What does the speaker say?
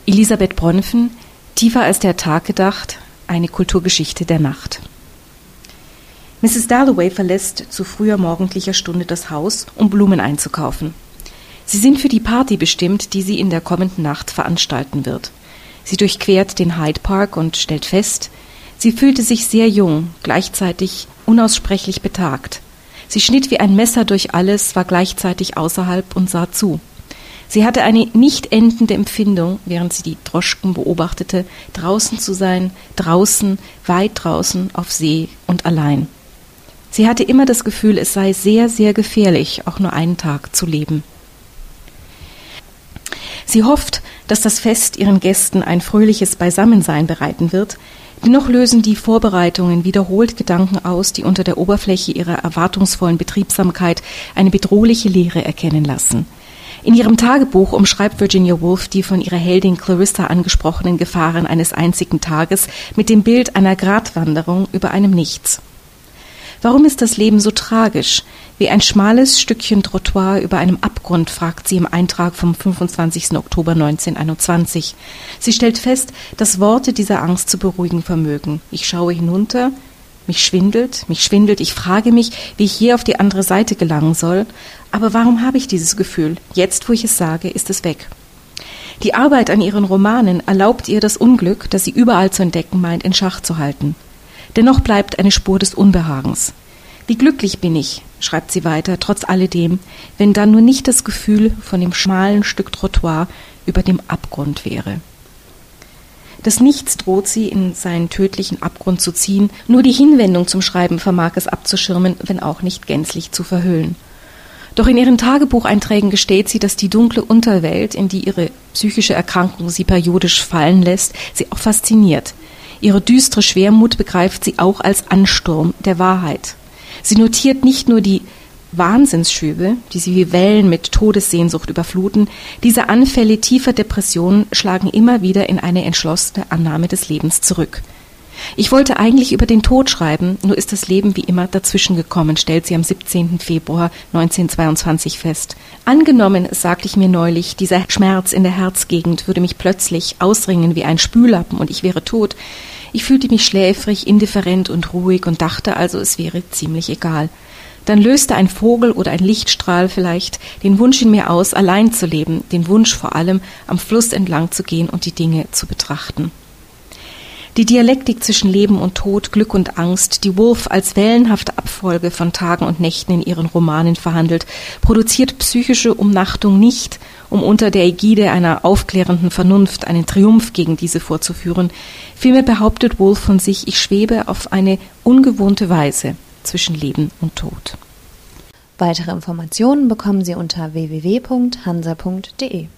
Elisabeth Bronfen, Tiefer als der Tag gedacht, eine Kulturgeschichte der Nacht. Mrs. Dalloway verlässt zu früher morgendlicher Stunde das Haus, um Blumen einzukaufen. Sie sind für die Party bestimmt, die sie in der kommenden Nacht veranstalten wird. Sie durchquert den Hyde Park und stellt fest, sie fühlte sich sehr jung, gleichzeitig unaussprechlich betagt. Sie schnitt wie ein Messer durch alles, war gleichzeitig außerhalb und sah zu. Sie hatte eine nicht endende Empfindung, während sie die Droschken beobachtete, draußen zu sein, draußen, weit draußen, auf See und allein. Sie hatte immer das Gefühl, es sei sehr, sehr gefährlich, auch nur einen Tag zu leben. Sie hofft, dass das Fest ihren Gästen ein fröhliches Beisammensein bereiten wird, dennoch lösen die Vorbereitungen wiederholt Gedanken aus, die unter der Oberfläche ihrer erwartungsvollen Betriebsamkeit eine bedrohliche Leere erkennen lassen. In ihrem Tagebuch umschreibt Virginia Woolf die von ihrer Heldin Clarissa angesprochenen Gefahren eines einzigen Tages mit dem Bild einer Gratwanderung über einem Nichts. Warum ist das Leben so tragisch? Wie ein schmales Stückchen Trottoir über einem Abgrund, fragt sie im Eintrag vom 25. Oktober 1921. Sie stellt fest, dass Worte diese Angst zu beruhigen vermögen. Ich schaue hinunter, mich schwindelt, ich frage mich, wie ich je auf die andere Seite gelangen soll. Aber warum habe ich dieses Gefühl? Jetzt, wo ich es sage, ist es weg. Die Arbeit an ihren Romanen erlaubt ihr das Unglück, das sie überall zu entdecken meint, in Schach zu halten. Dennoch bleibt eine Spur des Unbehagens. Wie glücklich bin ich, schreibt sie weiter, trotz alledem, wenn dann nur nicht das Gefühl von dem schmalen Stück Trottoir über dem Abgrund wäre. Das Nichts droht sie in seinen tödlichen Abgrund zu ziehen, nur die Hinwendung zum Schreiben vermag es abzuschirmen, wenn auch nicht gänzlich zu verhüllen. Doch in ihren Tagebucheinträgen gesteht sie, dass die dunkle Unterwelt, in die ihre psychische Erkrankung sie periodisch fallen lässt, sie auch fasziniert. Ihre düstere Schwermut begreift sie auch als Ansturm der Wahrheit. Sie notiert nicht nur die Wahnsinnsschübe, die sie wie Wellen mit Todessehnsucht überfluten, diese Anfälle tiefer Depressionen schlagen immer wieder in eine entschlossene Annahme des Lebens zurück. Ich wollte eigentlich über den Tod schreiben, nur ist das Leben wie immer dazwischen gekommen, stellt sie am 17. Februar 1922 fest. Angenommen, sagte ich mir neulich, dieser Schmerz in der Herzgegend würde mich plötzlich ausringen wie ein Spüllappen und ich wäre tot. Ich fühlte mich schläfrig, indifferent und ruhig und dachte also, es wäre ziemlich egal. Dann löste ein Vogel oder ein Lichtstrahl vielleicht den Wunsch in mir aus, allein zu leben, den Wunsch vor allem, am Fluss entlang zu gehen und die Dinge zu betrachten. Die Dialektik zwischen Leben und Tod, Glück und Angst, die Woolf als wellenhafte Abfolge von Tagen und Nächten in ihren Romanen verhandelt, produziert psychische Umnachtung nicht, um unter der Ägide einer aufklärenden Vernunft einen Triumph gegen diese vorzuführen. Vielmehr behauptet Woolf von sich, ich schwebe auf eine ungewohnte Weise zwischen Leben und Tod. Weitere Informationen bekommen Sie unter www.hansa.de.